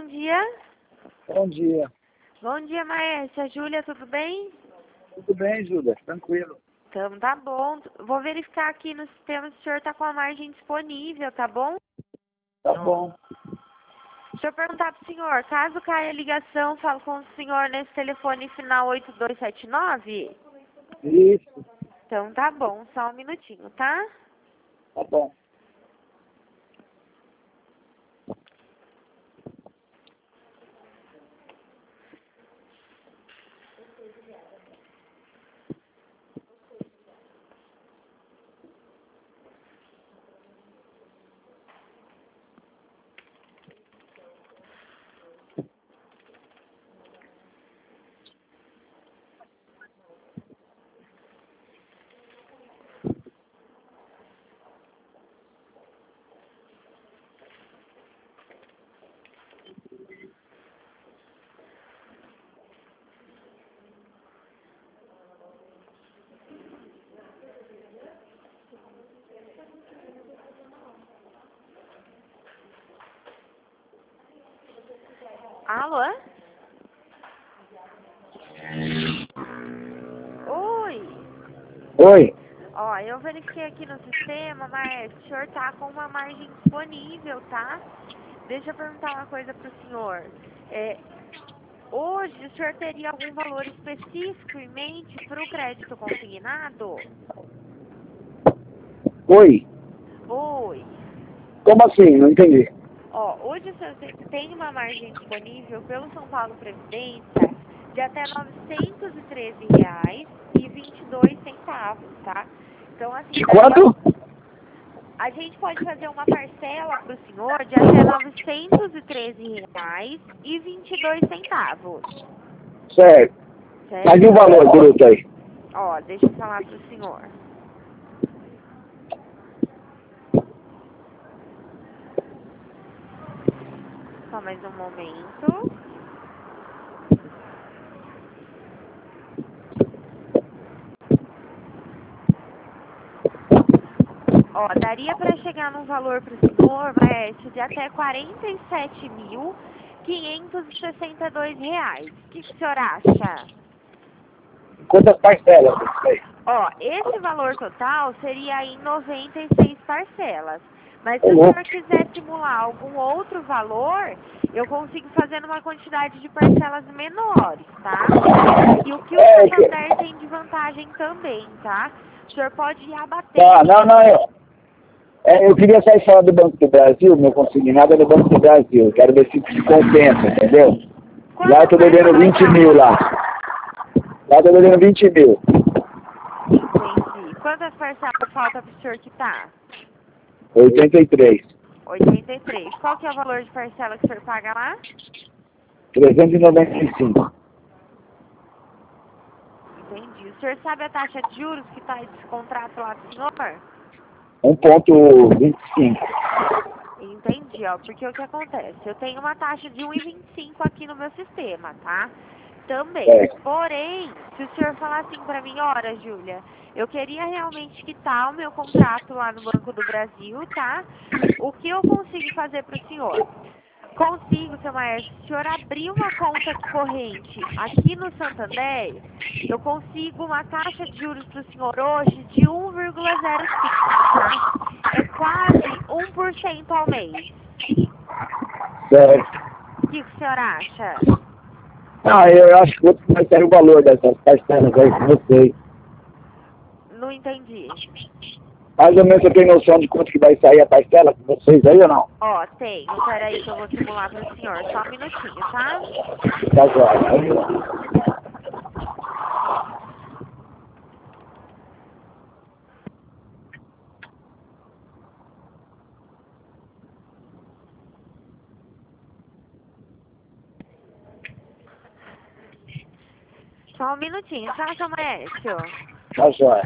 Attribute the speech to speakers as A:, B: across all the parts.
A: bom dia.
B: Bom dia.
A: Bom dia, Maércia. Júlia, tudo bem?
B: Tudo bem, Júlia? Tranquilo.
A: Então, tá bom. Vou verificar aqui no sistema se o senhor tá com a margem disponível, tá bom?
B: Tá bom.
A: Deixa eu perguntar pro senhor, caso caia a ligação, falo com o senhor nesse telefone final 8279?
B: Isso.
A: Então, tá bom. Só um minutinho, tá?
B: Tá bom.
A: Alô? Oi.
B: Oi.
A: Ó, eu verifiquei aqui no sistema, mas o senhor tá com uma margem disponível, tá? Deixa eu perguntar uma coisa pro senhor. Hoje, o senhor teria algum valor específico em mente para o crédito consignado?
B: Oi.
A: Oi.
B: Como assim? Não entendi.
A: Ó, hoje o senhor tem uma margem disponível pelo São Paulo Previdência de até R$ 913,22, tá? Então, assim,
B: De quanto?
A: a gente pode fazer uma parcela para o senhor de até R$ 913,22.
B: Certo. Mas e o
A: Certo?
B: valor bruto aí?
A: Ó, deixa eu falar para o senhor. Só mais um momento. Ó, daria para chegar num valor para o senhor, Maércio, de até R$ 47.562. O que o senhor acha?
B: Quantas parcelas? Isso aí?
A: Ó, esse valor total seria em 96 parcelas. Mas se
B: Ô,
A: o
B: louco.
A: senhor quiser simular algum outro valor, eu consigo fazer numa quantidade de parcelas menores, tá? E o que o
B: É,
A: Santander tem de vantagem também, tá? O senhor pode ir
B: tá,
A: abatendo.
B: eu queria sair fora do Banco do Brasil, meu consignado é do Banco do Brasil. Quero ver se compensa, entendeu? Lá eu
A: Quantas
B: tô devendo
A: parcelas
B: 20 mil
A: faltam?
B: lá. Lá eu tô devendo 20 mil.
A: Entendi. Quantas parcelas falta pro senhor quitar?
B: 83.
A: 83. Qual que é o valor de parcela que o senhor paga lá?
B: 395.
A: Entendi. O senhor sabe a taxa de juros que está esse contrato lá do senhor?
B: 1,25.
A: Entendi, ó. Porque o que acontece? Eu tenho uma taxa de 1,25 aqui no meu sistema, tá? Também.
B: É.
A: Porém, se o senhor falar assim pra mim, ora, Júlia, eu queria realmente quitar o meu contrato lá no Banco do Brasil, tá? O que eu consigo fazer pro senhor? Consigo, seu Maércio. Se o senhor abrir uma conta corrente aqui no Santander, eu consigo uma taxa de juros para o senhor hoje de 1,05, tá? É quase 1% ao mês.
B: Certo.
A: O que o senhor acha?
B: Ah, eu acho que outro vai ter o valor dessas parcelas aí com vocês.
A: Não entendi.
B: Mais ou menos você tem noção de quanto que vai sair a parcela com vocês aí ou não?
A: Ó, tenho. Peraí que eu vou simular para o senhor. Só um minutinho, tá?
B: Tá joia. Vamos lá.
A: Só um minutinho, tá, seu Maércio?
B: Tá joia.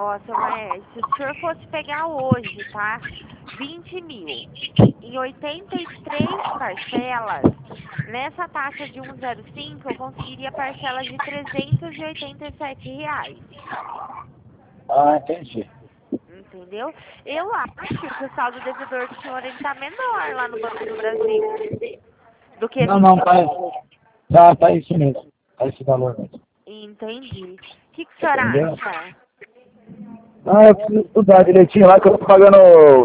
A: Ó, seu Maércio, se o senhor fosse pegar hoje, tá? 20 mil em 83 parcelas, nessa taxa de 1,05 eu conseguiria parcelas de R$ 387.
B: Ah, entendi.
A: Entendeu? Eu acho que o saldo devedor do senhor ele tá menor lá no Banco do Brasil do que
B: Não,
A: 20
B: tá isso mesmo. Tá esse valor mesmo.
A: Entendi. O que o senhor
B: Entendeu?
A: acha?
B: Ah, eu preciso estudar direitinho lá, que eu tô pagando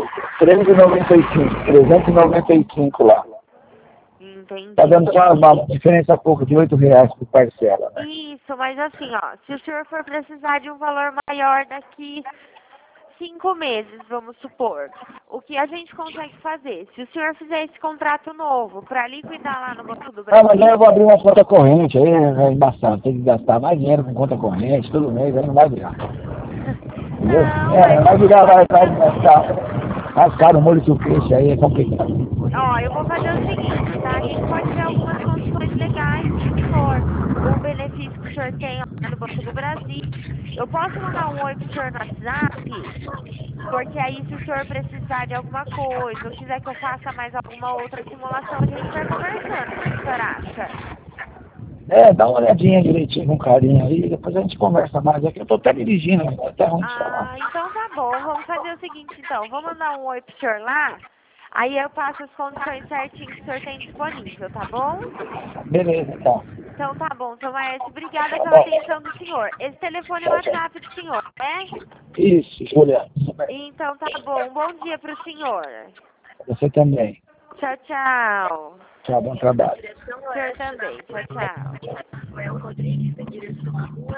B: 395 lá.
A: Entendi.
B: Tá dando só uma diferença pouco de R$ 8 por parcela, né?
A: Isso, mas assim, ó, se o senhor for precisar de um valor maior daqui 5 meses, vamos supor, o que a gente consegue fazer? Se o senhor fizer esse contrato novo para liquidar lá no Banco do
B: Ah, mas aí
A: Brasil,
B: eu vou abrir uma conta corrente, aí é embaçado, tem que gastar mais dinheiro com conta corrente, todo mês, aí não vai virar. Entendeu?
A: não, mas
B: Vai virar, vai ficar mais caro o molho que o peixe, aí é complicado.
A: ó, eu vou fazer o seguinte, tá? A gente pode ver algumas condições legais pro senhor. O benefício que o senhor tem lá no Banco do Brasil. Eu posso mandar um oi pro senhor no WhatsApp? Porque aí se o senhor precisar de alguma coisa, ou quiser que eu faça mais alguma outra simulação, a gente vai conversando. O que o senhor acha?
B: Dá uma olhadinha direitinho com carinho aí, depois a gente conversa mais. Aqui eu tô até dirigindo, tá até ruim de falar.
A: Ah, então tá bom. Vamos fazer o seguinte, então. Vou mandar um oi pro senhor lá. Aí eu passo as condições certinho que o senhor tem disponível, tá bom?
B: Beleza, então.
A: Então tá bom, seu Maércio. Obrigada
B: Tá
A: pela
B: bom.
A: atenção do senhor. Esse telefone é o
B: Tchau, tchau.
A: WhatsApp do senhor, né?
B: Isso, Julia.
A: Então tá bom. Um bom dia pro senhor.
B: Você também.
A: Tchau, tchau.
B: Tchau, bom trabalho.
A: O senhor também. Tchau, tchau.